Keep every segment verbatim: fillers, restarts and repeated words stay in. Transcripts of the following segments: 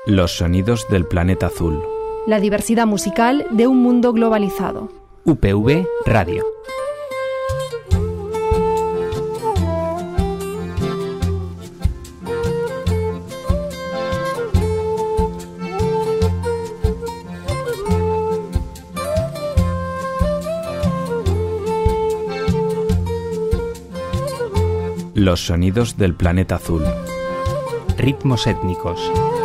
Los sonidos del planeta azul. La diversidad musical de un mundo globalizado. U P V Radio. Los sonidos del planeta azul. Ritmos étnicos.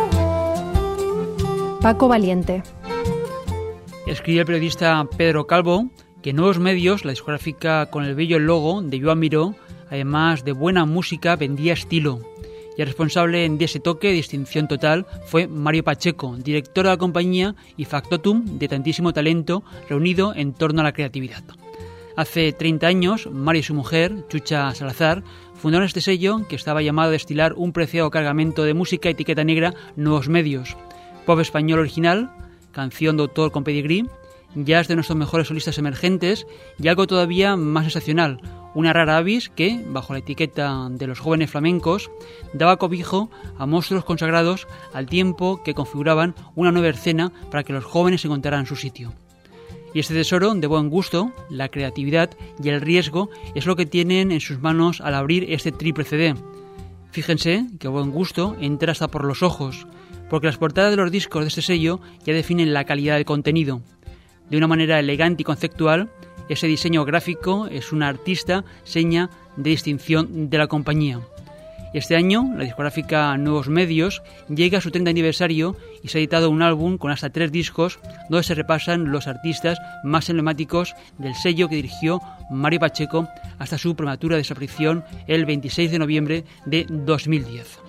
Paco Valiente. Escribe el periodista Pedro Calvo que Nuevos Medios, la discográfica con el bello logo de Joan Miró, además de buena música, vendía estilo. Y el responsable de ese toque de distinción total fue Mario Pacheco, director de la compañía y factotum de tantísimo talento reunido en torno a la creatividad. Hace treinta años, Mario y su mujer, Chucha Salazar, fundaron este sello que estaba llamado a destilar un preciado cargamento de música etiqueta negra Nuevos Medios. Pop español original, canción de autor con pedigrí, jazz de nuestros mejores solistas emergentes y algo todavía más sensacional, una rara avis que, bajo la etiqueta de los jóvenes flamencos, daba cobijo a monstruos consagrados al tiempo que configuraban una nueva escena para que los jóvenes encontraran su sitio. Y este tesoro de buen gusto, la creatividad y el riesgo es lo que tienen en sus manos al abrir este triple C D. Fíjense que buen gusto entra hasta por los ojos, porque las portadas de los discos de este sello ya definen la calidad del contenido. De una manera elegante y conceptual, ese diseño gráfico es una artista seña de distinción de la compañía. Este año, la discográfica Nuevos Medios llega a su treinta aniversario y se ha editado un álbum con hasta tres discos donde se repasan los artistas más emblemáticos del sello que dirigió Mario Pacheco hasta su prematura desaparición el veintiséis de noviembre de dos mil diez.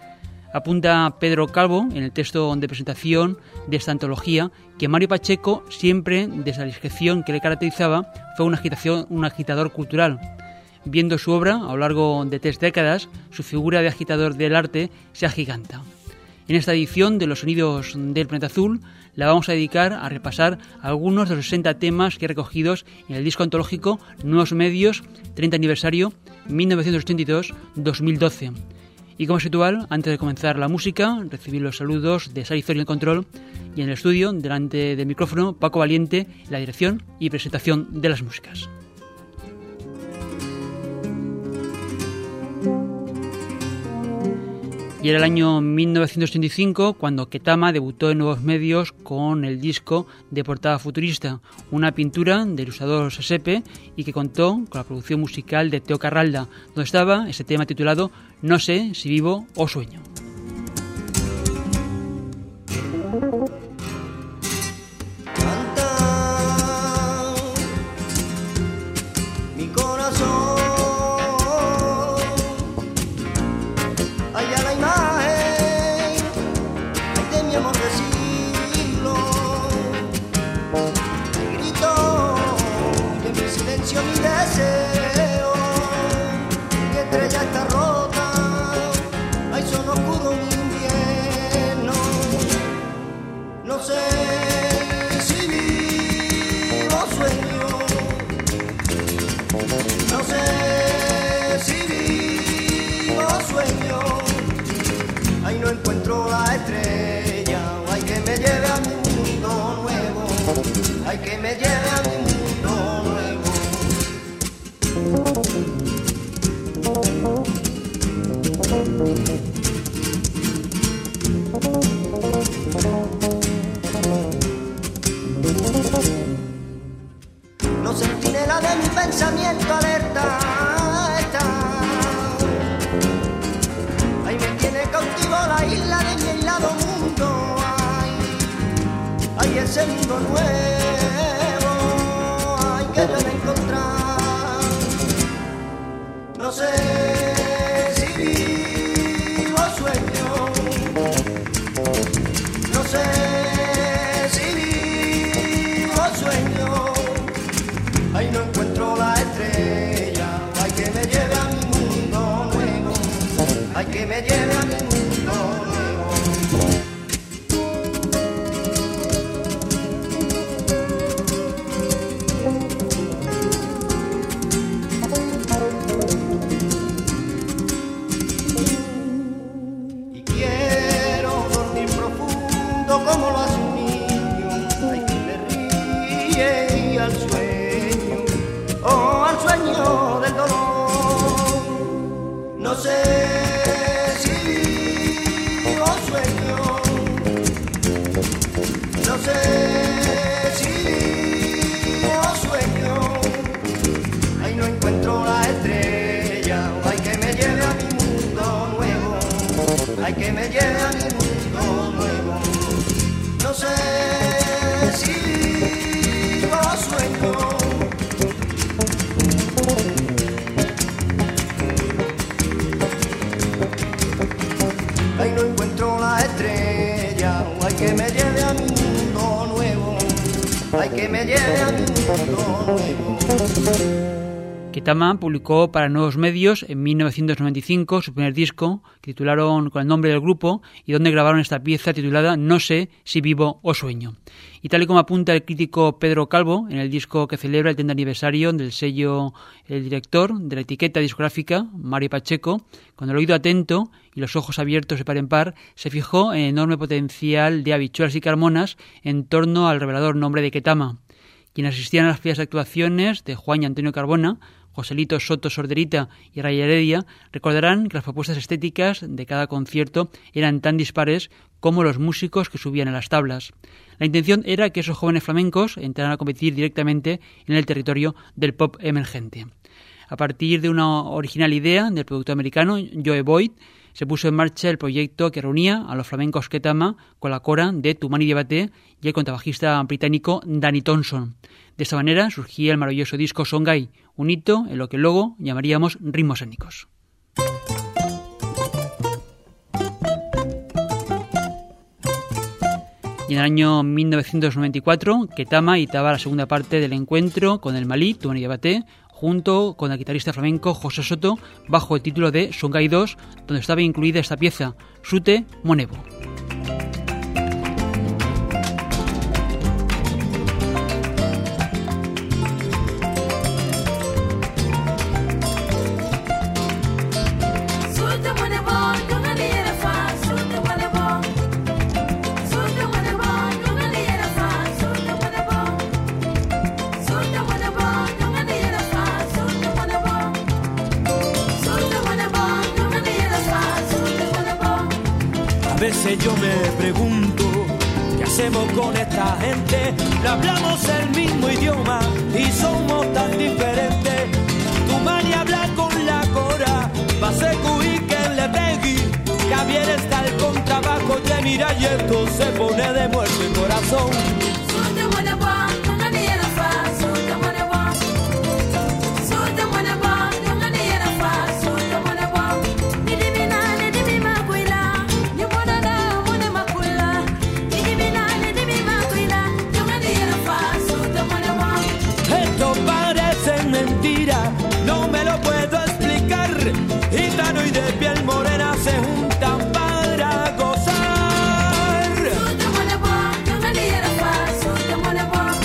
Apunta Pedro Calvo en el texto de presentación de esta antología que Mario Pacheco siempre, desde la discreción que le caracterizaba, fue una agitación, un agitador cultural. Viendo su obra a lo largo de tres décadas, su figura de agitador del arte se agiganta. En esta edición de Los Sonidos del Planeta Azul la vamos a dedicar a repasar algunos de los sesenta temas que recogidos en el disco antológico Nuevos Medios, treinta aniversario, mil novecientos ochenta y dos a dos mil doce. Y como es habitual, antes de comenzar la música, recibir los saludos de Sari Zori en el control y en el estudio, delante del micrófono, Paco Valiente, la dirección y presentación de las músicas. Y era el año mil novecientos ochenta y cinco cuando Ketama debutó en Nuevos Medios con el disco de portada futurista, una pintura del ilustrador Sesepe y que contó con la producción musical de Teo Carralda, donde estaba ese tema titulado No sé si vivo o sueño. Ketama publicó para Nuevos Medios en mil novecientos noventa y cinco su primer disco, que titularon con el nombre del grupo y donde grabaron esta pieza titulada No sé si vivo o sueño. Y tal y como apunta el crítico Pedro Calvo en el disco que celebra el treinta aniversario del sello, el director de la etiqueta discográfica, Mario Pacheco, con el oído atento y los ojos abiertos de par en par, se fijó en el enorme potencial de habichuelas y carmonas en torno al revelador nombre de Ketama. Quienes asistían a las primeras actuaciones de Juan y Antonio Carbona, Joselito Soto Sorderita y Ray Heredia, recordarán que las propuestas estéticas de cada concierto eran tan dispares como los músicos que subían a las tablas. La intención era que esos jóvenes flamencos entraran a competir directamente en el territorio del pop emergente. A partir de una original idea del productor americano Joe Boyd, se puso en marcha el proyecto que reunía a los flamencos Ketama con la cora de Tumani Diabaté y el contrabajista británico Danny Thompson. De esta manera surgía el maravilloso disco Songhai, un hito en lo que luego llamaríamos ritmos étnicos. Y en el año mil novecientos noventa y cuatro, Ketama editaba la segunda parte del encuentro con el malí Tumani Diabaté, junto con el guitarrista flamenco José Soto, bajo el título de Songhai dos, donde estaba incluida esta pieza, Sute Monevo. A veces yo me pregunto, ¿qué hacemos con esta gente? No hablamos el mismo idioma y somos tan diferentes. Tu mani habla con la cora, va a ser y que le pegui. Javier está el contrabajo, te mira y esto se pone de muerte el corazón. No me lo puedo explicar. Gitano y de piel morena se juntan para gozar.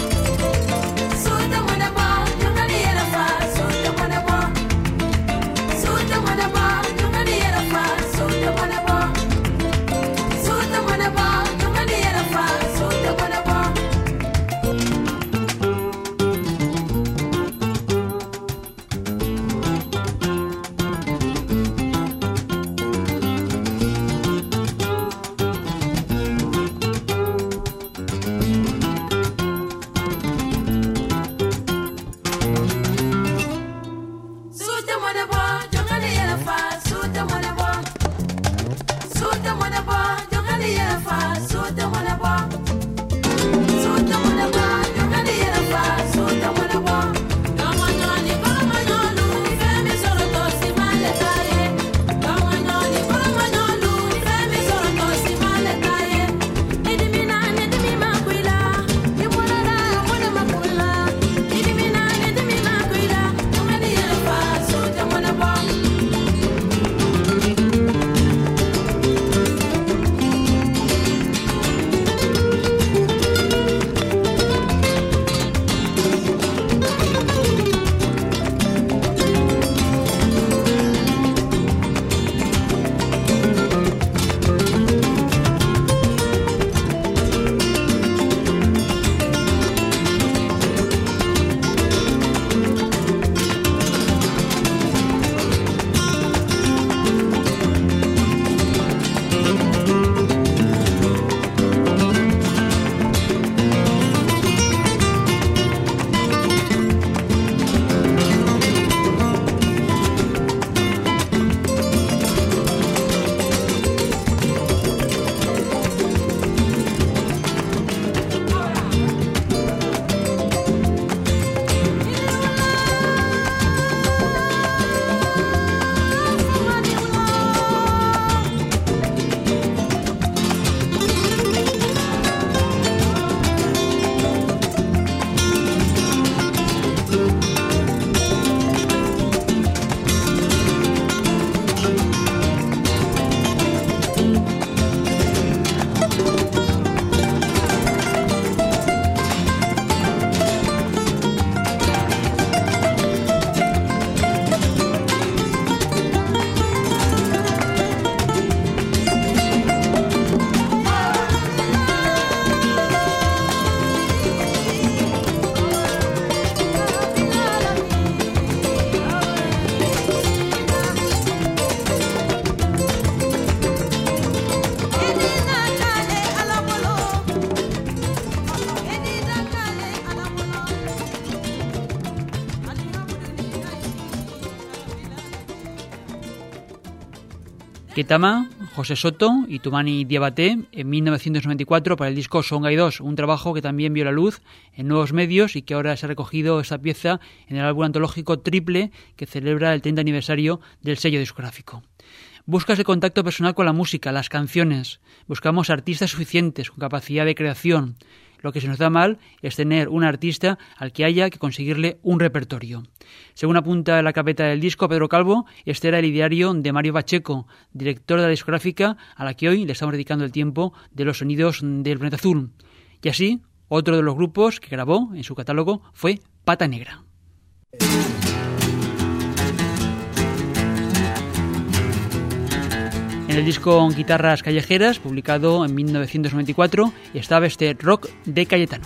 Ketama, José Soto y Tumani Diabaté en mil novecientos noventa y cuatro para el disco Songhai dos, un trabajo que también vio la luz en nuevos medios y que ahora se ha recogido esta pieza en el álbum antológico Triple que celebra el treinta aniversario del sello discográfico. Buscas el contacto personal con la música, las canciones. Buscamos artistas suficientes, con capacidad de creación. Lo que se nos da mal es tener un artista al que haya que conseguirle un repertorio. Según apunta en la carpeta del disco Pedro Calvo, este era el ideario de Mario Pacheco, director de la discográfica a la que hoy le estamos dedicando el tiempo de los sonidos del Planeta Azul. Y así, otro de los grupos que grabó en su catálogo fue Pata Negra. En el disco Guitarras Callejeras, publicado en mil novecientos noventa y cuatro, estaba este rock de Cayetano.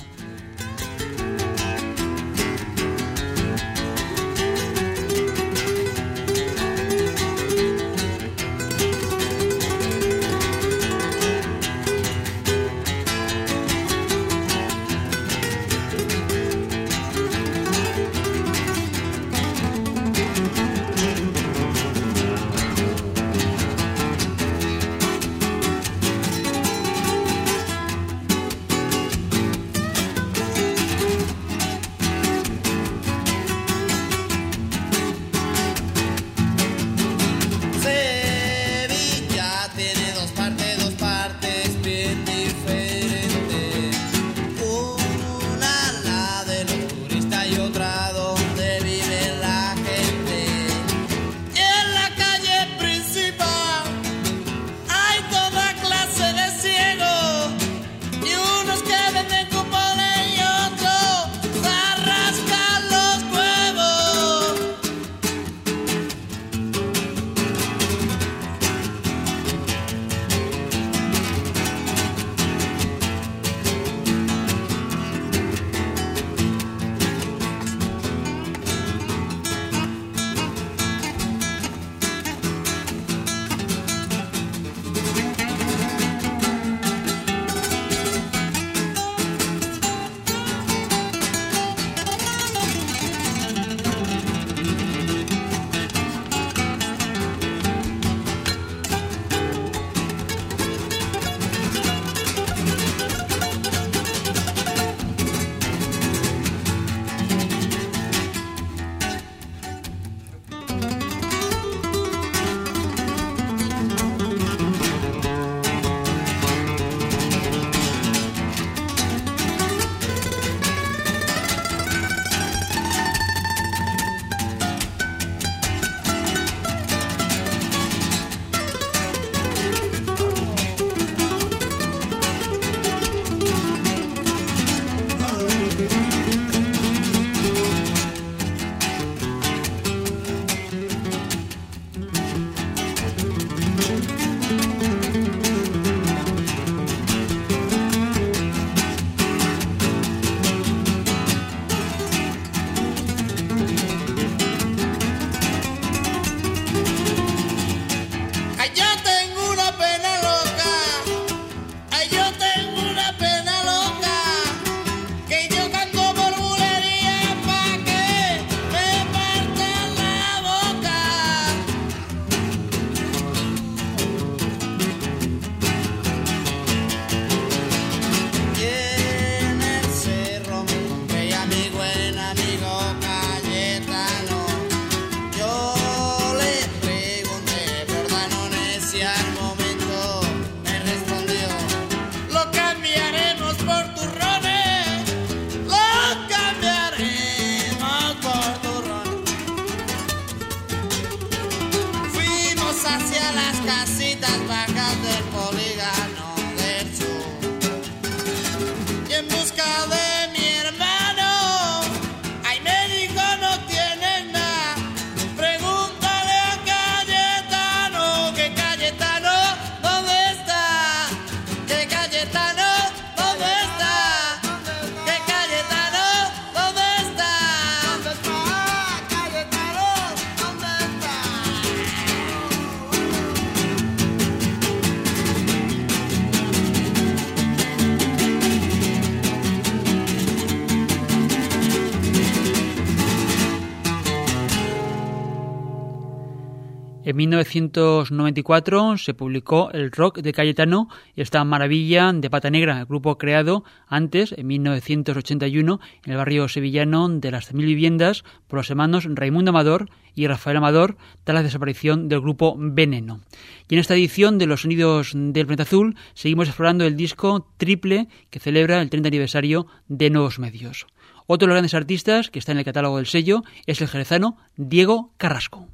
En mil novecientos noventa y cuatro se publicó El rock de Cayetano y esta maravilla de Pata Negra, el grupo creado antes, en mil novecientos ochenta y uno, en el barrio sevillano de las Mil Viviendas por los hermanos Raimundo Amador y Rafael Amador, tras la desaparición del grupo Veneno. Y en esta edición de Los Sonidos del Planeta Azul seguimos explorando el disco triple que celebra el treinta aniversario de Nuevos Medios. Otro de los grandes artistas que está en el catálogo del sello es el jerezano Diego Carrasco.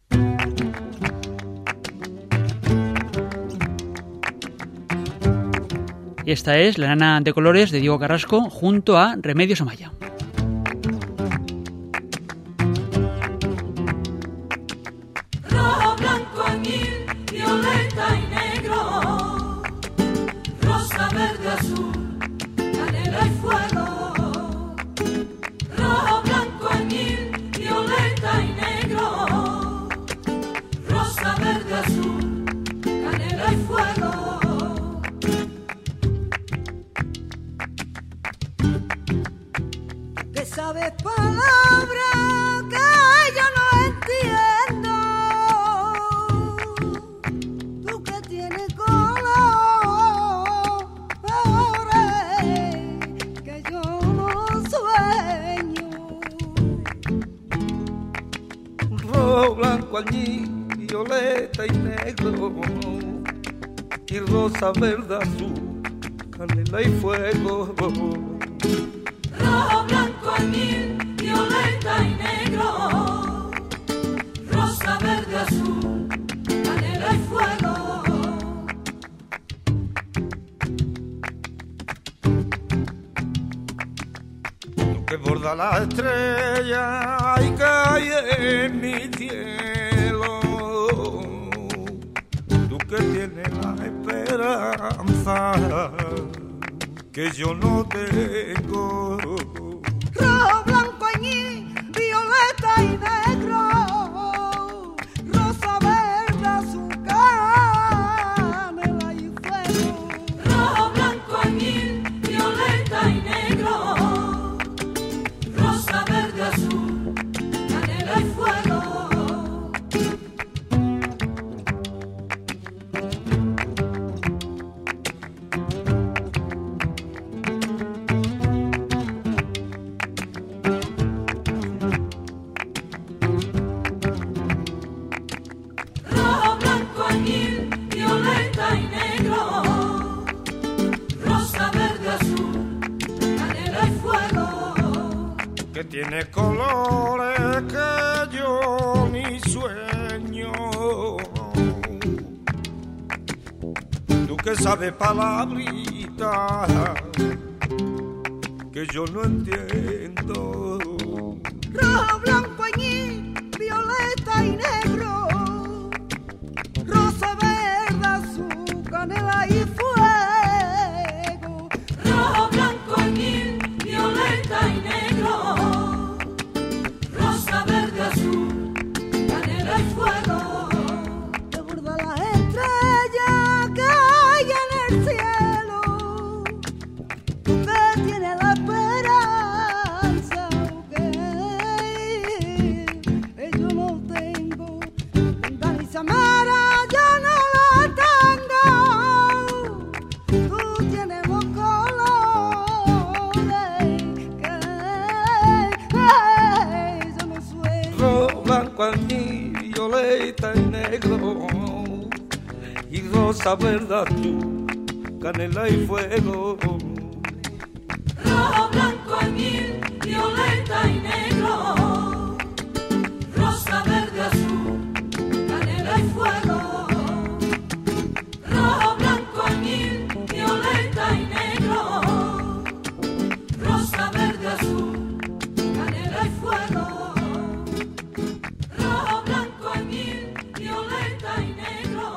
Esta es La Nana de Colores de Diego Carrasco junto a Remedios Amaya. Rojo, blanco, añil, violeta y negro, rosa, verde, azul, canela y fuego. Rojo, blanco, añil, violeta y negro, rosa, verde, azul, canela y fuego. Sabes palabras que yo no entiendo, tú que tienes colores que yo no sueño. Rojo, blanco, añil, violeta y negro, y rosa, verde, azul, canela y fuego. Rojo, blanco, añil, violeta y negro, rosa, verde, azul, canela y fuego. Tú que borda la estrella y cae en mi cielo, tú que tienes la esperanza que yo no tengo. Rojo, blanco, añil, violeta y negro, rosa, verde, azul, canela y fuego. Rojo, blanco, añil, violeta y negro, rosa, verde, azul, canela y fuego. Que tiene colores que yo ni sueño, tú que sabes palabritas que yo no entiendo. Rojo, blanco, añil, violeta y negro, rosa, verde, azul, canela y fuego. Rojo, blanco, añil, violeta y negro, rosa, verde, azul, canela y fuego. Te borda las estrellas que hay en el cielo, tú que tienes la esperanza que yo no tengo. Dani Samara, yo no la tengo. Tú tienes los colores que yo no sueño. Rojo, blanco, añil, violeta y negro, y rosa, verde, azul, canela y fuego. Rojo, blanco, añil, violeta y negro, rosa, verde, azul, canela y fuego. Rojo, blanco, añil, violeta y negro, rosa, verde, azul, canela y fuego. Rojo, blanco, añil, violeta y negro,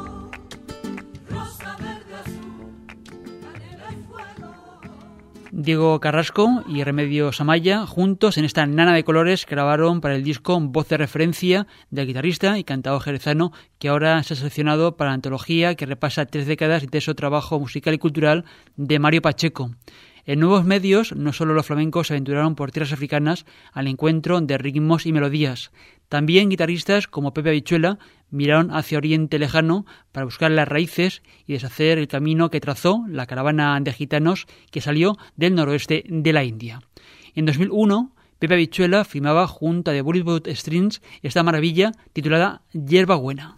rosa, verde, azul, canela y fuego. Diego Carrasco y Remedios Amaya juntos en esta nana de colores que grabaron para el disco Voz de Referencia del guitarrista y cantador jerezano, que ahora se ha seleccionado para la antología que repasa tres décadas de intenso trabajo musical y cultural de Mario Pacheco. En Nuevos Medios, no solo los flamencos se aventuraron por tierras africanas al encuentro de ritmos y melodías. También guitarristas como Pepe Habichuela miraron hacia Oriente Lejano para buscar las raíces y deshacer el camino que trazó la caravana de gitanos que salió del noroeste de la India. En dos mil uno, Pepe Habichuela firmaba junto a The Bollywood Strings esta maravilla titulada Yerba Buena.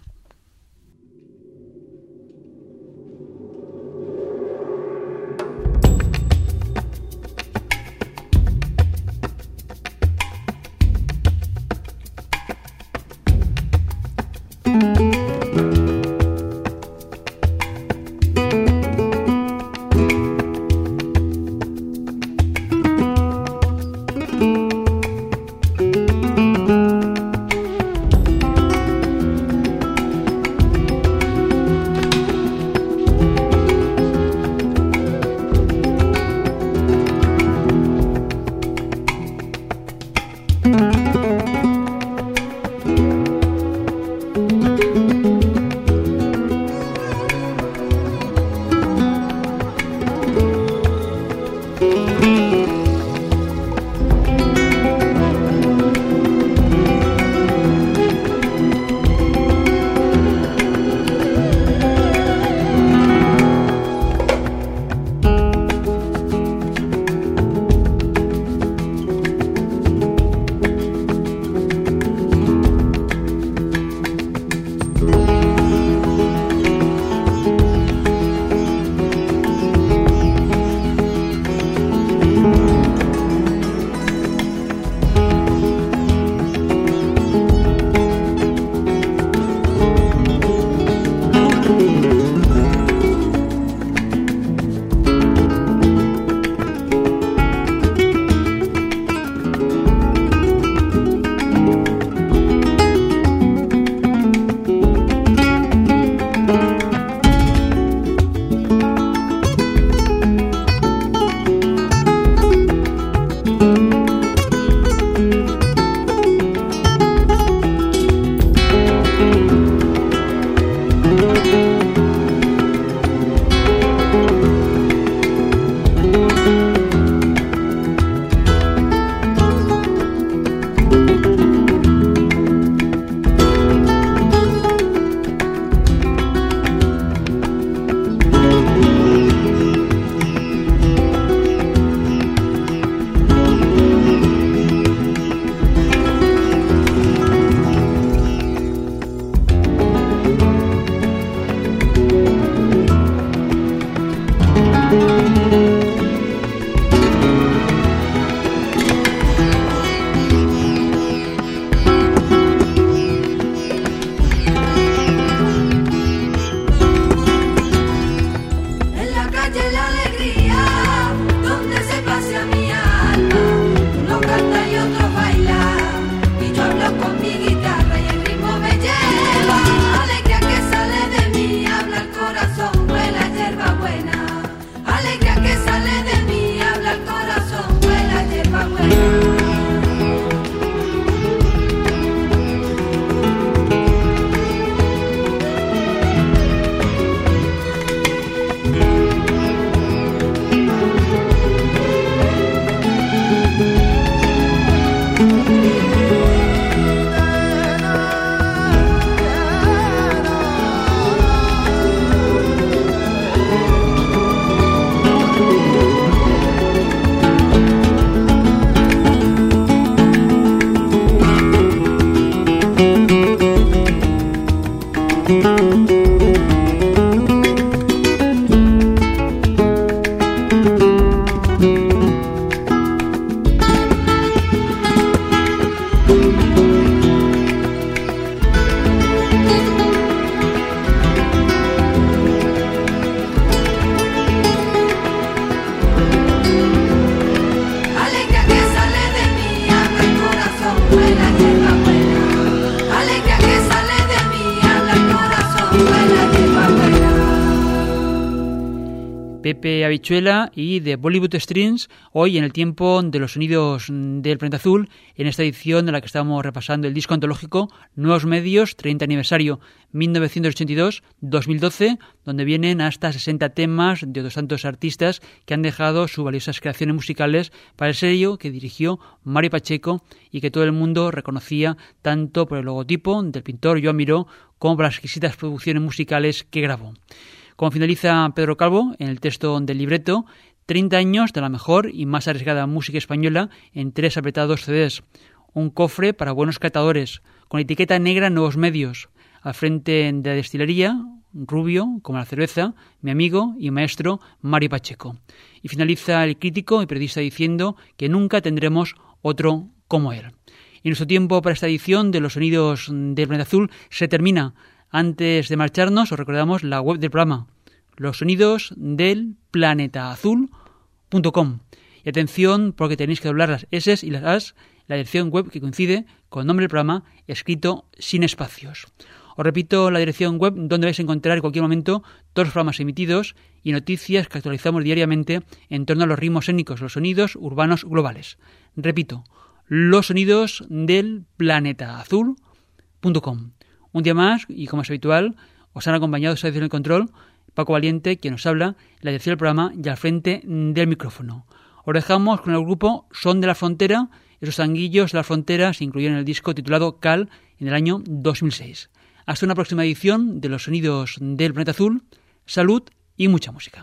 Pepe Habichuela y de Bollywood Strings, hoy en el tiempo de los sonidos del Planeta Azul, en esta edición en la que estamos repasando el disco antológico Nuevos Medios, treinta aniversario, mil novecientos ochenta y dos a dos mil doce, donde vienen hasta sesenta temas de otros tantos artistas que han dejado sus valiosas creaciones musicales para el sello que dirigió Mario Pacheco y que todo el mundo reconocía tanto por el logotipo del pintor Joan Miró como por las exquisitas producciones musicales que grabó. Como finaliza Pedro Calvo en el texto del libreto, treinta años de la mejor y más arriesgada música española en tres apretados C Ds. Un cofre para buenos catadores, con etiqueta negra Nuevos Medios. Al frente de la destilería, rubio, como la cerveza, mi amigo y maestro Mario Pacheco. Y finaliza el crítico y periodista diciendo que nunca tendremos otro como él. Y nuestro tiempo para esta edición de Los Sonidos del Planeta Azul se termina. Antes de marcharnos, os recordamos la web del programa, los sonidos del planeta azul punto com. Y atención, porque tenéis que doblar las S y las As, la dirección web que coincide con el nombre del programa, escrito sin espacios. Os repito la dirección web donde vais a encontrar en cualquier momento todos los programas emitidos y noticias que actualizamos diariamente en torno a los ritmos étnicos, los sonidos urbanos globales. Repito, los sonidos del planeta azul punto com. Un día más, y como es habitual, os han acompañado esta edición del control Paco Valiente, quien nos habla, la dirección del programa y al frente del micrófono. Os dejamos con el grupo Son de la Frontera. Esos tanguillos de la frontera se incluyeron en el disco titulado Cal en el año dos mil seis. Hasta una próxima edición de Los Sonidos del Planeta Azul. Salud y mucha música.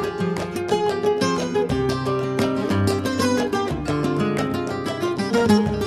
Thank you.